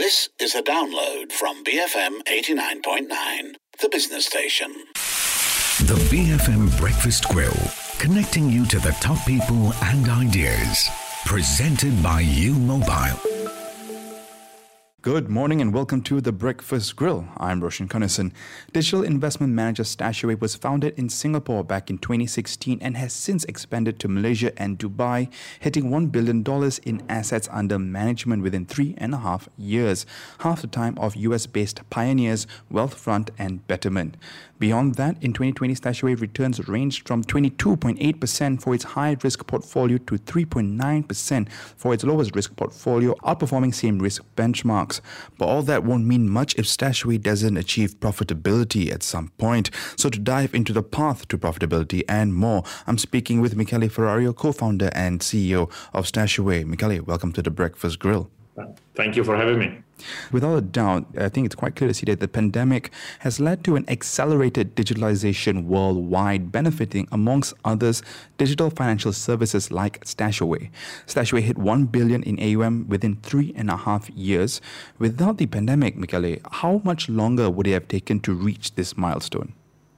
This is a download from BFM 89.9, the business station. The BFM Breakfast Grill, connecting you to the top people and ideas. Presented by U Mobile. Good morning and welcome to The Breakfast Grill. I'm Roshan Conison. Digital investment manager Stashaway was founded in Singapore back in 2016 and has since expanded to Malaysia and Dubai, hitting $1 billion in assets under management within 3.5 years, half the time of US-based pioneers Wealthfront and Betterment. Beyond that, in 2020, Stashaway returns ranged from 22.8% for its high-risk portfolio to 3.9% for its lowest-risk portfolio, outperforming same-risk benchmarks. But all that won't mean much if Stashaway doesn't achieve profitability at some point. So to dive into the path to profitability and more, I'm speaking with Michele Ferrario, co-founder and CEO of Stashaway. Michele, welcome to The Breakfast Grill. Thank you for having me. Without a doubt, I think it's quite clear to see that the pandemic has led to an accelerated digitalization worldwide, benefiting, amongst others, digital financial services like Stashaway. Stashaway hit $1 billion in AUM within 3.5 years. Without the pandemic, Michele, how much longer would it have taken to reach this milestone?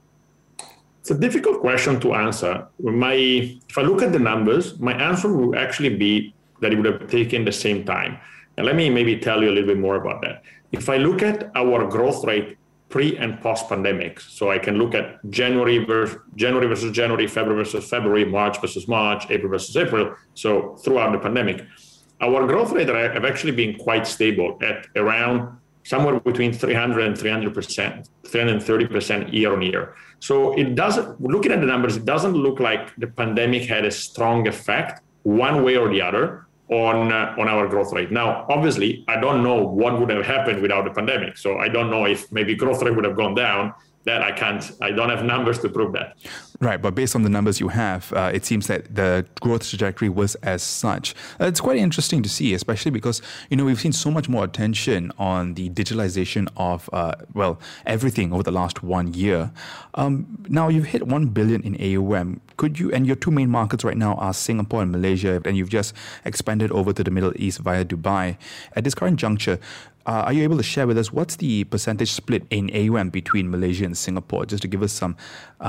It's a difficult question to answer. If I look at the numbers, my answer will actually be that it would have taken the same time. And let me maybe tell you a little bit more about that. If I look at our growth rate pre and post pandemic, so I can look at January versus January, February versus February, March versus March, April versus April, so throughout the pandemic, our growth rate have actually been quite stable at around somewhere between 300 and 300%, 330% year on year. So it doesn't, looking at the numbers, it doesn't look like the pandemic had a strong effect one way or the other on our growth rate. Now, obviously, I don't know what would have happened without the pandemic. So I don't know if maybe growth rate would have gone down. That I don't have numbers to prove that. Right, but based on the numbers you have, it seems that the growth trajectory was as such. It's quite interesting to see, especially because, we've seen so much more attention on the digitalization of, everything over the last 1 year. Now, you've hit $1 billion in AUM. And your two main markets right now are Singapore and Malaysia, and you've just expanded over to the Middle East via Dubai. At this current juncture, are you able to share with us what's the percentage split in AUM between Malaysia and Singapore, just to give us some,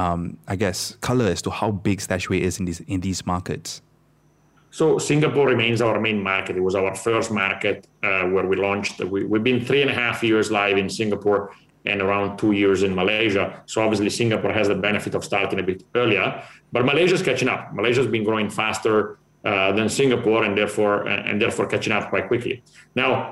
color as to how big Stashaway is in these markets? So Singapore remains our main market. It was our first market where we launched. We've been 3.5 years live in Singapore and around 2 years in Malaysia. So obviously Singapore has the benefit of starting a bit earlier, but Malaysia's catching up. Malaysia's been growing faster than Singapore and therefore catching up quite quickly. Now,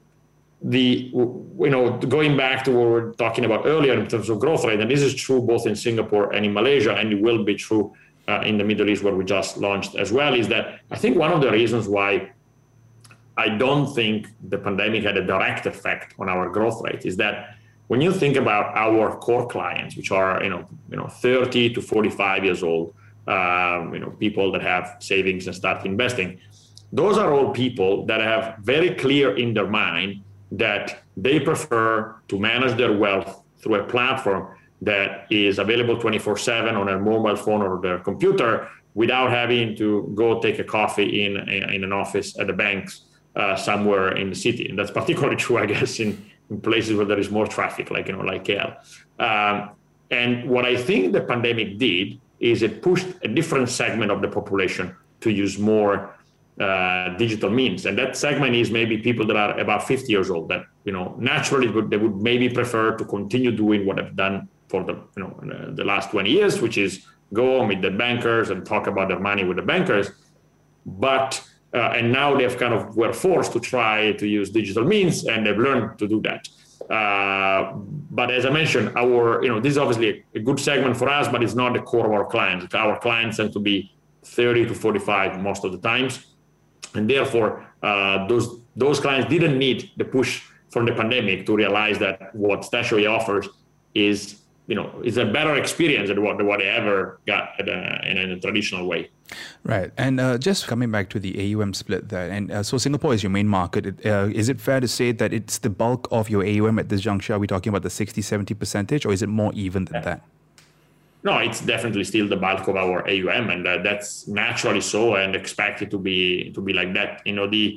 going back to what we were talking about earlier in terms of growth rate, and this is true both in Singapore and in Malaysia, and it will be true in the Middle East where we just launched as well, is that I think one of the reasons why I don't think the pandemic had a direct effect on our growth rate is that when you think about our core clients, which are 30 to 45 years old, people that have savings and start investing, those are all people that have very clear in their mind that they prefer to manage their wealth through a platform that is available 24/7 on a mobile phone or their computer without having to go take a coffee in an office at the banks somewhere in the city. And that's particularly true, I guess, in places where there is more traffic, like KL. And what I think the pandemic did is it pushed a different segment of the population to use more digital means, and that segment is maybe people that are about 50 years old that naturally they would maybe prefer to continue doing what they've done for the last 20 years, which is go meet the bankers and talk about their money with the bankers, but and now they've were forced to try to use digital means, and they've learned to do that. But as I mentioned, this is obviously a good segment for us, but it's not the core of our clients. Our clients tend to be 30 to 45 most of the times. And therefore, those clients didn't need the push from the pandemic to realize that what Stashaway offers is a better experience than what they ever got in a traditional way. Right. And just coming back to the AUM split there, and so Singapore is your main market. Is it fair to say that it's the bulk of your AUM at this juncture? Are we talking about the 60-70%, or is it more even than that? No, it's definitely still the bulk of our AUM, and that's naturally so and expected to be like that.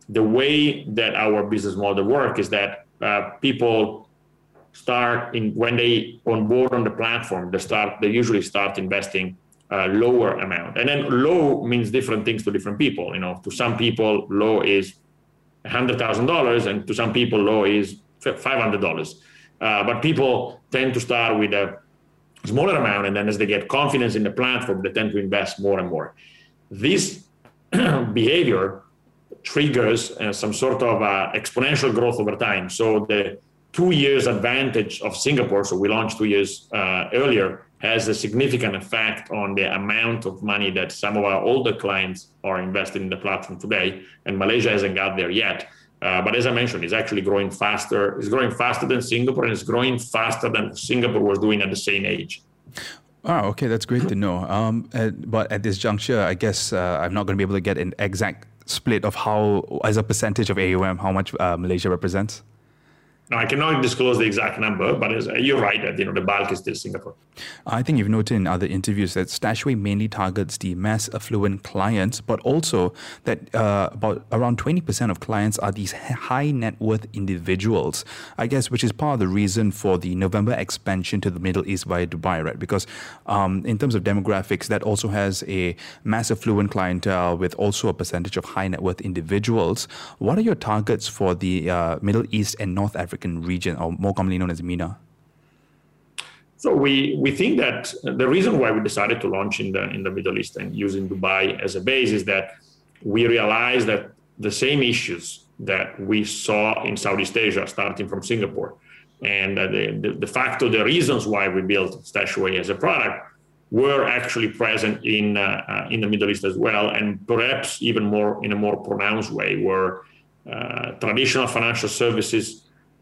the way that our business model works is that people when they onboard on the platform, they usually start investing a lower amount. And then low means different things to different people. To some people, low is $100,000, and to some people, low is $500. But people tend to start with a smaller amount, and then as they get confidence in the platform, they tend to invest more and more. This behavior triggers some sort of exponential growth over time. So the 2 years advantage of Singapore, so we launched 2 years earlier, has a significant effect on the amount of money that some of our older clients are investing in the platform today, and Malaysia hasn't got there yet. But as I mentioned, it's actually growing faster. It's growing faster than Singapore, and it's growing faster than Singapore was doing at the same age. Oh, okay, that's great to know. But at this juncture, I guess I'm not going to be able to get an exact split of how, as a percentage of AUM, how much Malaysia represents. No, I cannot disclose the exact number, but you're right that the bulk is still Singapore. I think you've noted in other interviews that Stashaway mainly targets the mass affluent clients, but also that about around 20% of clients are these high net worth individuals, I guess, which is part of the reason for the November expansion to the Middle East via Dubai, right? Because in terms of demographics, that also has a mass affluent clientele with also a percentage of high net worth individuals. What are your targets for the Middle East and North African region, or more commonly known as MENA? So we think that the reason why we decided to launch in the Middle East and using Dubai as a base is that we realized that the same issues that we saw in Southeast Asia, starting from Singapore, and the reasons why we built Stashaway as a product were actually present in the Middle East as well, and perhaps even more in a more pronounced way, where traditional financial services.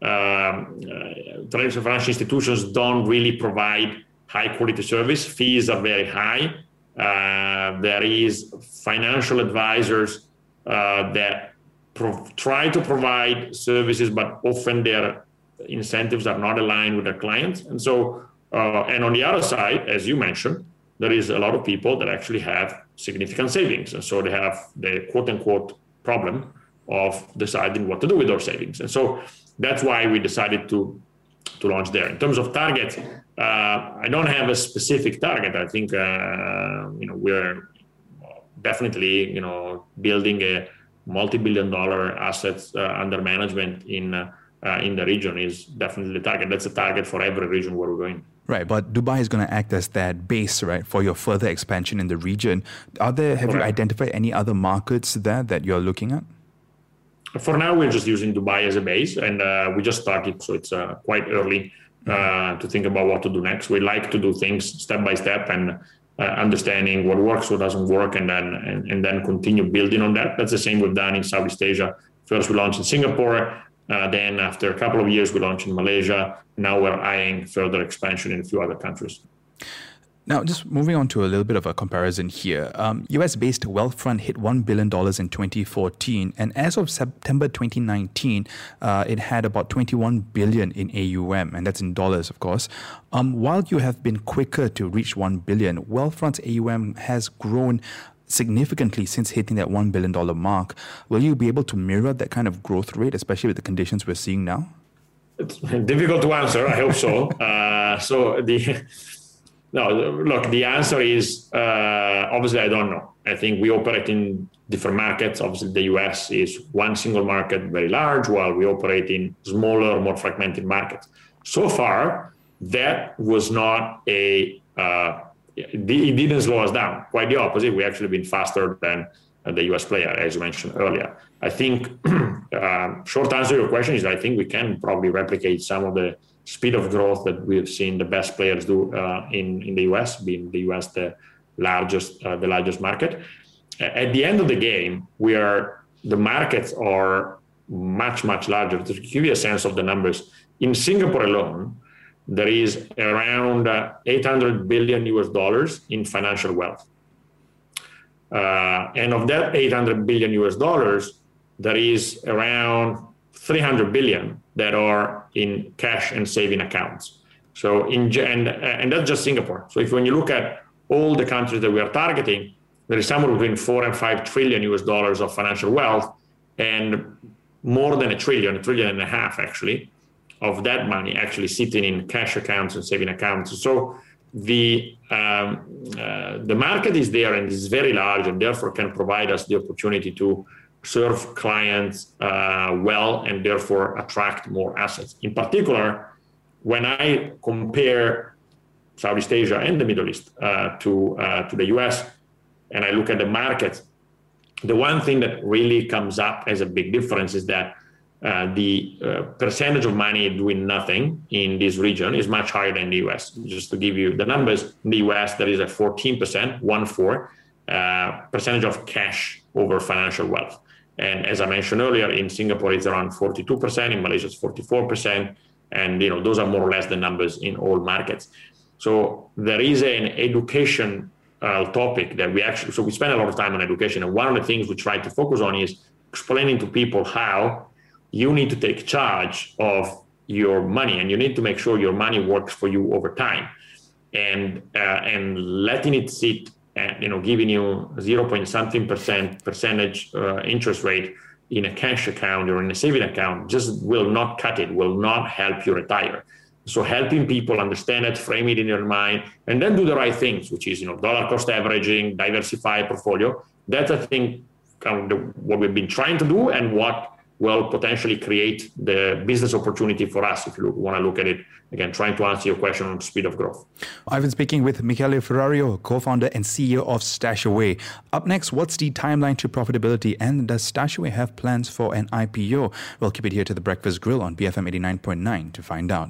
Traditional financial institutions don't really provide high quality service. Fees are very high. There is financial advisors that try to provide services, but often their incentives are not aligned with their clients. And so, and on the other side, as you mentioned, there is a lot of people that actually have significant savings. And so they have the quote unquote problem of deciding what to do with those savings. And so that's why we decided to launch there. In terms of targets, I don't have a specific target. I think we're definitely building a multi-billion-dollar assets under management in the region is definitely the target. That's a target for every region where we're going. Right, but Dubai is going to act as that base, right, for your further expansion in the region. Have you identified any other markets there that you're looking at? For now, we're just using Dubai as a base, and we just started, so it's quite early to think about what to do next. We like to do things step by step and understanding what works, what doesn't work, and then continue building on that. That's the same we've done in Southeast Asia. First, we launched in Singapore. Then, after a couple of years, we launched in Malaysia. Now we're eyeing further expansion in a few other countries. Now, just moving on to a little bit of a comparison here. US-based Wealthfront hit $1 billion in 2014, and as of September 2019, it had about $21 billion in AUM, and that's in dollars, of course. While you have been quicker to reach $1 billion, Wealthfront's AUM has grown significantly since hitting that $1 billion mark. Will you be able to mirror that kind of growth rate, especially with the conditions we're seeing now? It's difficult to answer. I hope so. No, look, the answer is obviously I don't know. I think we operate in different markets. Obviously, the US is one single market, very large, while we operate in smaller, more fragmented markets. So far, that was not it didn't slow us down. Quite the opposite. We actually been faster than the US player, as you mentioned earlier. I think, short answer to your question is I think we can probably replicate some of the speed of growth that we have seen the best players do in the US, being the US the largest market. At the end of the game, the markets are much, much larger. To give you a sense of the numbers, in Singapore alone, there is around $800 billion in financial wealth. And of that $800 billion, there is around $300 billion that are in cash and saving accounts. So and that's just Singapore. So when you look at all the countries that we are targeting, there is somewhere between $4 and $5 trillion of financial wealth. and more than a trillion and a half actually, of that money actually sitting in cash accounts and saving accounts. So the market is there and is very large, and therefore can provide us the opportunity to serve clients well and therefore attract more assets. In particular, when I compare Southeast Asia and the Middle East to the US, and I look at the market, the one thing that really comes up as a big difference is that the percentage of money doing nothing in this region is much higher than the US. Just to give you the numbers, in the US, there is a 14%, 1-4, percentage of cash over financial wealth. And as I mentioned earlier, in Singapore, it's around 42%, in Malaysia, it's 44%. And those are more or less the numbers in all markets. So there is an education topic that we spend a lot of time on education. And one of the things we try to focus on is explaining to people how you need to take charge of your money, and you need to make sure your money works for you over time, and letting it sit at, giving you 0.something percentage interest rate in a cash account or in a saving account just will not cut it, will not help you retire. So helping people understand it, frame it in your mind, and then do the right things, which is, dollar cost averaging, diversify portfolio. That's, I think, what we've been trying to do, and what will potentially create the business opportunity for us, if you want to look at it, again, trying to answer your question on speed of growth. I've been speaking with Michele Ferrario, co-founder and CEO of StashAway. Up next, what's the timeline to profitability, and does StashAway have plans for an IPO? We'll keep it here to The Breakfast Grill on BFM 89.9 to find out.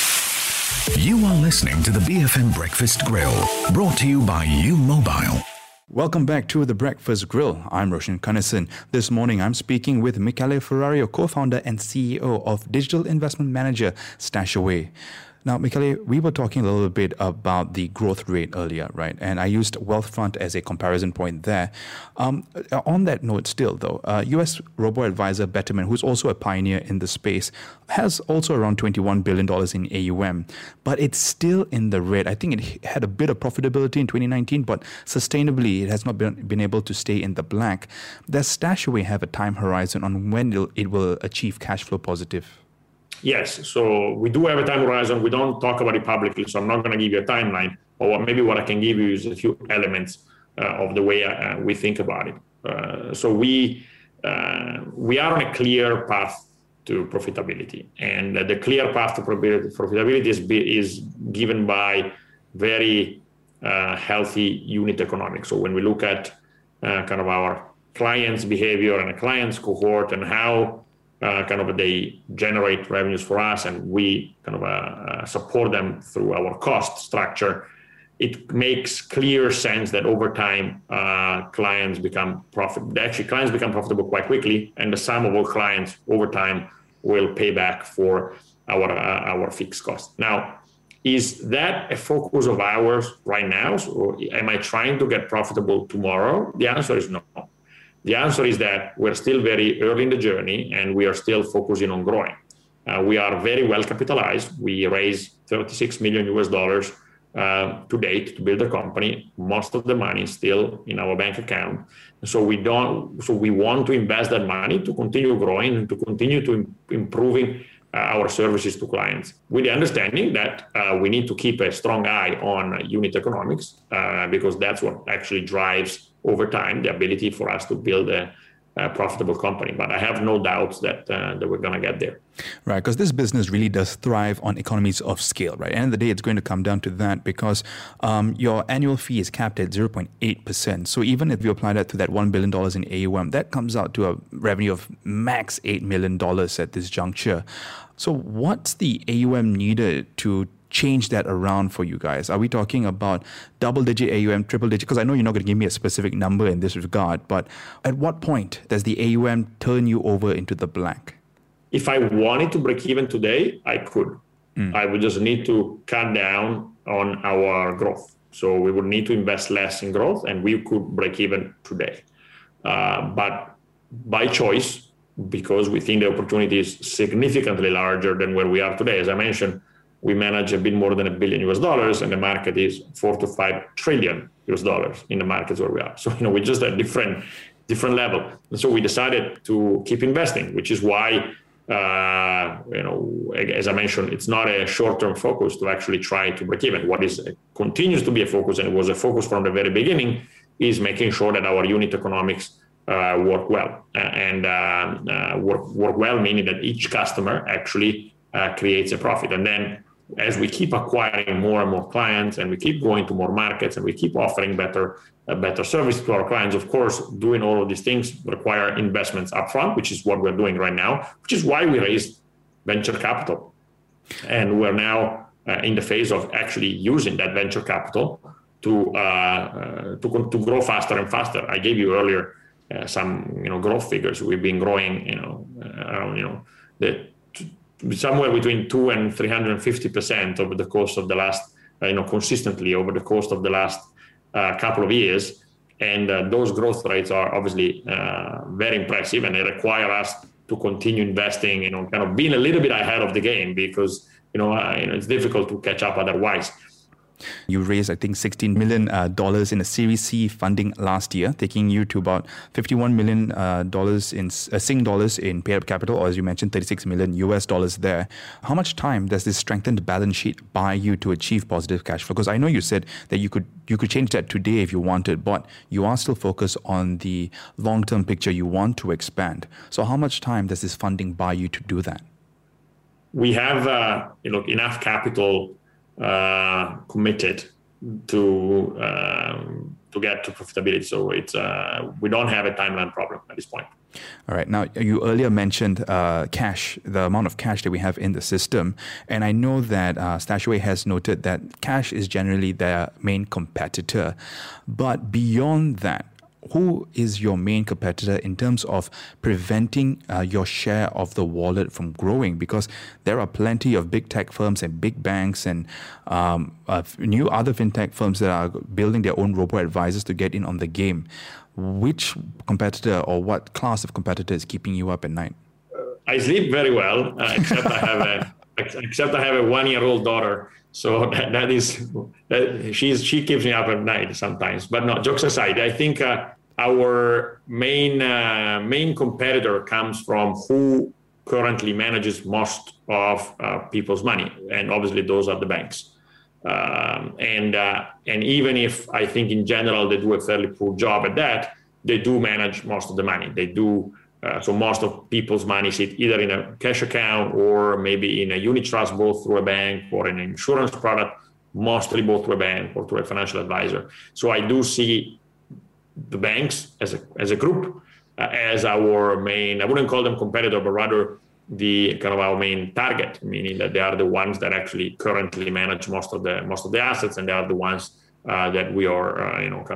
You are listening to the BFM Breakfast Grill, brought to you by U Mobile. Welcome back to The Breakfast Grill. I'm Roshan Kanesan. This morning, I'm speaking with Michele Ferrario, co-founder and CEO of digital investment manager StashAway. Now, Michele, we were talking a little bit about the growth rate earlier, right? And I used Wealthfront as a comparison point there. On that note still, though, US robo-advisor Betterment, who's also a pioneer in the space, has also around $21 billion in AUM, but it's still in the red. I think it had a bit of profitability in 2019, but sustainably, it has not been able to stay in the black. Does StashAway have a time horizon on when it will achieve cash flow positive? Yes, so we do have a time horizon. We don't talk about it publicly, so I'm not going to give you a timeline. But maybe what I can give you is a few elements of the way we think about it. So we are on a clear path to profitability, and the clear path to profitability is given by very healthy unit economics. So when we look at kind of our clients' behavior and a client's cohort and how they generate revenues for us, and we support them through our cost structure, it makes clear sense that over time clients become profitable. Actually, clients become profitable quite quickly, and the sum of all clients over time will pay back for our fixed cost. Now, is that a focus of ours right now? So am I trying to get profitable tomorrow? The answer is no. The answer is that we're still very early in the journey, and we are still focusing on growing. We are very well capitalized. We raised $36 million to date to build a company. Most of the money is still in our bank account. So we want to invest that money to continue growing and to continue to improving our services to clients, with the understanding that we need to keep a strong eye on unit economics, because that's what actually drives over time the ability for us to build a profitable company. But I have no doubts that we're going to get there. Right, because this business really does thrive on economies of scale, right? At the end of the day, it's going to come down to that, because your annual fee is capped at 0.8%. So even if you apply that to that $1 billion in AUM, that comes out to a revenue of max $8 million at this juncture. So what's the AUM needed to change that around for you guys? Are we talking about double-digit AUM, triple-digit? Because I know you're not going to give me a specific number in this regard, but at what point does the AUM turn you over into the black? If I wanted to break even today, I could. I would just need to cut down on our growth. So we would need to invest less in growth, and we could break even today. But by choice, because we think the opportunity is significantly larger than where we are today. As I mentioned, we manage a bit more than $1 billion, and the market is $4 to $5 trillion in the markets where we are. So, we just have different different level. And so we decided to keep investing, which is why, as I mentioned, it's not a short-term focus to actually try to break even. What continues to be a focus, and it was a focus from the very beginning, is making sure that our unit economics work well. Work well meaning that each customer actually creates a profit. And then as we keep acquiring more and more clients, and we keep going to more markets, and we keep offering better service to our clients, of course, doing all of these things require investments upfront, which is what we're doing right now, which is why we raised venture capital. And we're now in the phase of actually using that venture capital to grow faster and faster. I gave you earlier some growth figures. We've been growing somewhere between 200 and 350% over the course of the last consistently over the course of the last couple of years, and those growth rates are obviously very impressive, and they require us to continue investing, kind of being a little bit ahead of the game, because it's difficult to catch up otherwise. You raised, I think, $16 million in a Series C funding last year, taking you to about $51 million in Sing dollars in paid-up capital, or as you mentioned, $36 million US dollars there. How much time does this strengthened balance sheet buy you to achieve positive cash flow? Because I know you said that you could change that today if you wanted, but you are still focused on the long-term picture. You want to expand. So how much time does this funding buy you to do that? We have enough capital committed to get to profitability. So it's we don't have a timeline problem at this point. All right. Now, you earlier mentioned cash, the amount of cash that we have in the system. And I know that Stashaway has noted that cash is generally their main competitor. But beyond that, who is your main competitor in terms of preventing your share of the wallet from growing? Because there are plenty of big tech firms and big banks and new other fintech firms that are building their own robo-advisors to get in on the game. Which competitor or what class of competitor is keeping you up at night? I sleep very well, except I have a 1-year-old daughter. So she keeps me up at night sometimes. But no, jokes aside, I think our main competitor comes from who currently manages most of people's money, and obviously those are the banks. And even if I think in general they do a fairly poor job at that, they do manage most of the money. They do. So most of people's money sit either in a cash account or maybe in a unit trust, both through a bank or an insurance product, mostly both through a bank or through a financial advisor. So I do see the banks as a group as our main, I wouldn't call them competitor, but rather the kind of our main target, meaning that they are the ones that actually currently manage most of the assets, and they are the ones that we are,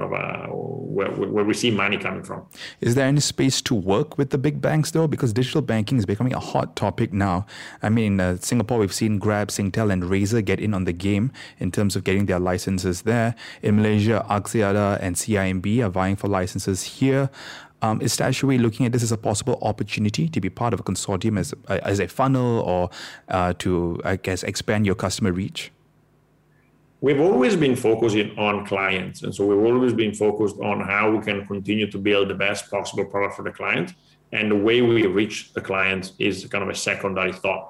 where we see money coming from. Is there any space to work with the big banks, though? Because digital banking is becoming a hot topic now. I mean, in Singapore, we've seen Grab, Singtel, and Razer get in on the game in terms of getting their licenses there. In Malaysia, Axiata and CIMB are vying for licenses here. Is Stashaway looking at this as a possible opportunity to be part of a consortium as a funnel or to, I guess, expand your customer reach? We've always been focusing on clients. And so we've always been focused on how we can continue to build the best possible product for the client. And the way we reach the clients is kind of a secondary thought.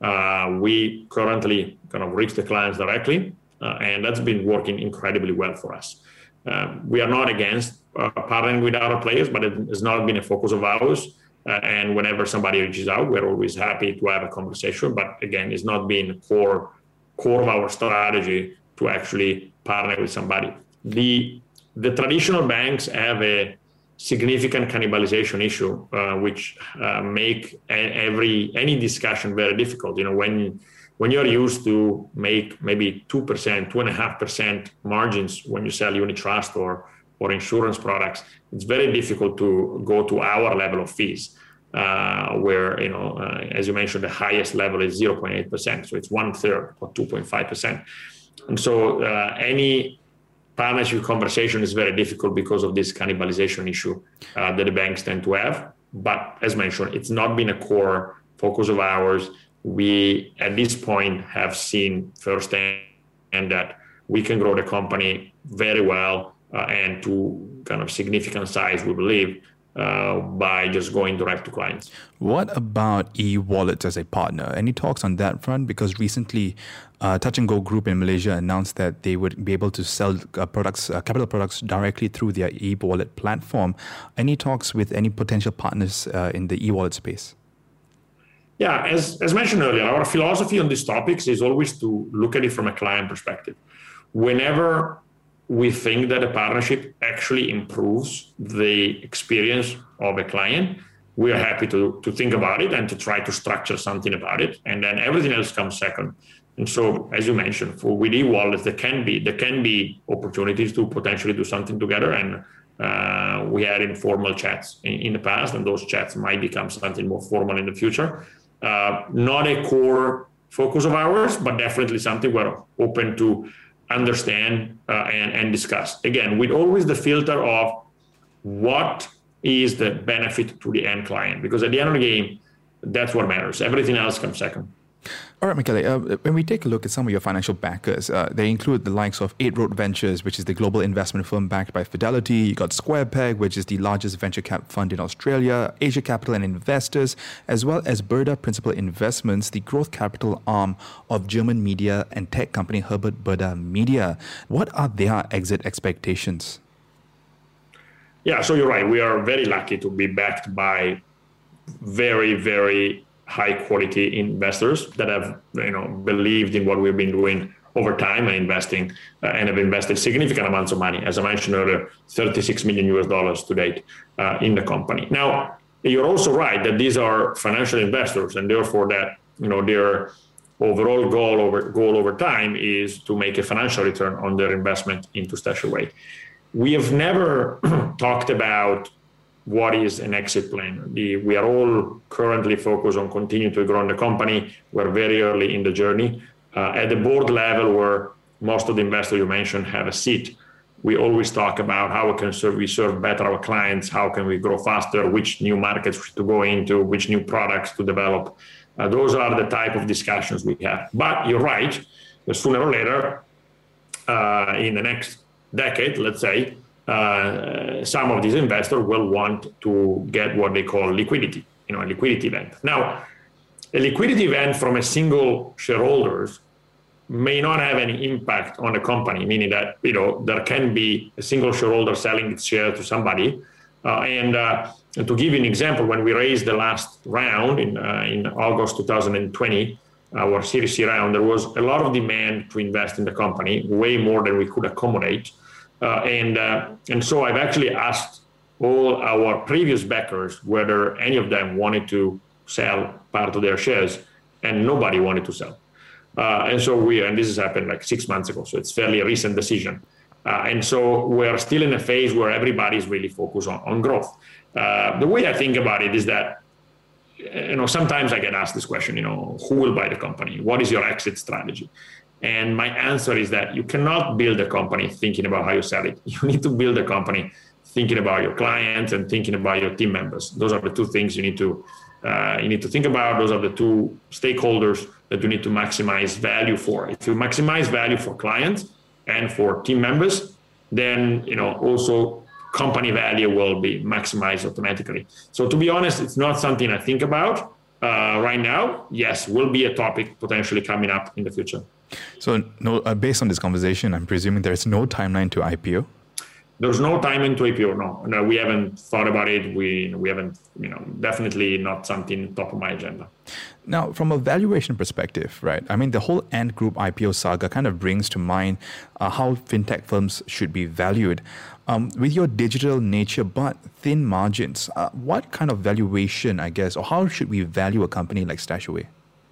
We currently kind of reach the clients directly, and that's been working incredibly well for us. We are not against partnering with other players, but it has not been a focus of ours. And whenever somebody reaches out, we're always happy to have a conversation. But again, it's not been core of our strategy to actually partner with somebody. The traditional banks have a significant cannibalization issue, which make any discussion very difficult. When you're used to make maybe 2%, 2.5% margins when you sell unit trust or insurance products, it's very difficult to go to our level of fees, where, as you mentioned, the highest level is 0.8%. So it's 1/3 or 2.5%. And so any partnership conversation is very difficult because of this cannibalization issue that the banks tend to have. But as mentioned, it's not been a core focus of ours. We, at this point, have seen firsthand that we can grow the company very well and to kind of significant size, we believe, by just going direct to clients. What about e-wallets as a partner? Any talks on that front? Because recently, Touch 'n Go Group in Malaysia announced that they would be able to sell capital products directly through their e-wallet platform. Any talks with any potential partners in the e-wallet space? Yeah, as mentioned earlier, our philosophy on these topics is always to look at it from a client perspective. Whenever we think that a partnership actually improves the experience of a client, we are happy to think about it and to try to structure something about it. And then everything else comes second. And so, as you mentioned, with e-wallets, there can be opportunities to potentially do something together. And we had informal chats in the past, and those chats might become something more formal in the future. Not a core focus of ours, but definitely something we're open to understand and discuss. Again, with always the filter of what is the benefit to the end client, because at the end of the game, that's what matters. Everything else comes second. All right, Michele, when we take a look at some of your financial backers, they include the likes of Eight Road Ventures, which is the global investment firm backed by Fidelity. You got Square Peg, which is the largest venture cap fund in Australia, Asia Capital and Investors, as well as Burda Principal Investments, the growth capital arm of German media and tech company Herbert Burda Media. What are their exit expectations? Yeah, so you're right. We are very lucky to be backed by very, very high quality investors that have believed in what we've been doing over time and investing and have invested significant amounts of money. As I mentioned earlier, $36 million to date in the company. Now, you're also right that these are financial investors, and therefore that their overall goal over time is to make a financial return on their investment into Stashaway. We have never talked about what is an exit plan. We are all currently focused on continuing to grow in the company. We're very early in the journey. At the board level, where most of the investors you mentioned have a seat, we always talk about how we serve better our clients, how can we grow faster, which new markets to go into, which new products to develop. Those are the type of discussions we have. But you're right, sooner or later, in the next decade, let's say, some of these investors will want to get what they call liquidity, a liquidity event. Now, a liquidity event from a single shareholders may not have any impact on the company, meaning that there can be a single shareholder selling its share to somebody. And to give you an example, when we raised the last round in August 2020, our Series C round, there was a lot of demand to invest in the company, way more than we could accommodate. And so I've actually asked all our previous backers whether any of them wanted to sell part of their shares, and nobody wanted to sell. And this has happened like 6 months ago, so it's fairly a recent decision. And so we're still in a phase where everybody's really focused on growth. The way I think about it is that, sometimes I get asked this question, who will buy the company? What is your exit strategy? And my answer is that you cannot build a company thinking about how you sell it. You need to build a company thinking about your clients and thinking about your team members. Those are the two things you need to think about. Those are the two stakeholders that you need to maximize value for. If you maximize value for clients and for team members, then also company value will be maximized automatically. So to be honest, it's not something I think about right now. Yes, will be a topic potentially coming up in the future. So, based on this conversation, I'm presuming there is no timeline to IPO? There's no timing to IPO, no. We haven't thought about it. We haven't, definitely not something top of my agenda. Now, from a valuation perspective, right? I mean, the whole Ant Group IPO saga kind of brings to mind how fintech firms should be valued. With your digital nature but thin margins, what kind of valuation, I guess, or how should we value a company like Stashaway?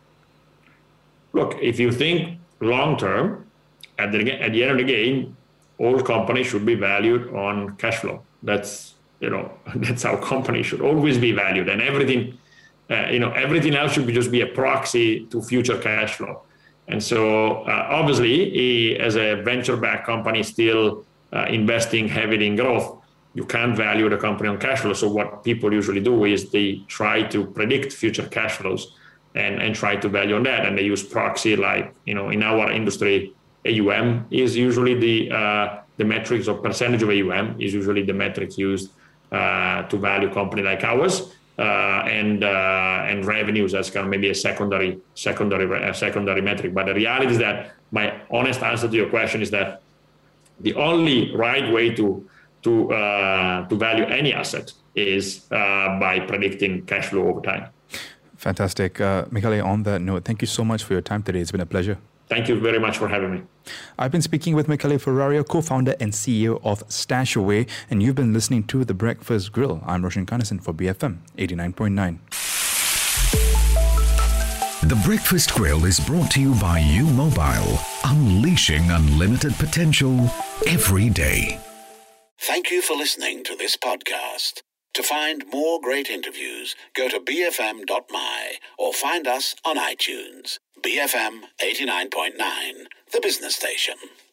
Look, if you think long term, at the end of the game, all companies should be valued on cash flow. That's how companies should always be valued, and everything else should just be a proxy to future cash flow. And so, obviously, as a venture-backed company still investing heavily in growth, you can't value the company on cash flow. So what people usually do is they try to predict future cash flows and try to value on that. And they use proxy, like, in our industry, AUM is usually the metrics, or percentage of AUM is usually the metric used to value a company like ours, and revenues as kind of maybe a secondary metric. But the reality is that my honest answer to your question is that the only right way to value any asset is by predicting cash flow over time. Fantastic. Michele, on that note, thank you so much for your time today. It's been a pleasure. Thank you very much for having me. I've been speaking with Michele Ferrario, co-founder and CEO of StashAway, and you've been listening to The Breakfast Grill. I'm Roshan Kanesan for BFM 89.9. The Breakfast Grill is brought to you by U Mobile, unleashing unlimited potential every day. Thank you for listening to this podcast. To find more great interviews, go to bfm.my or find us on iTunes. BFM 89.9, the business station.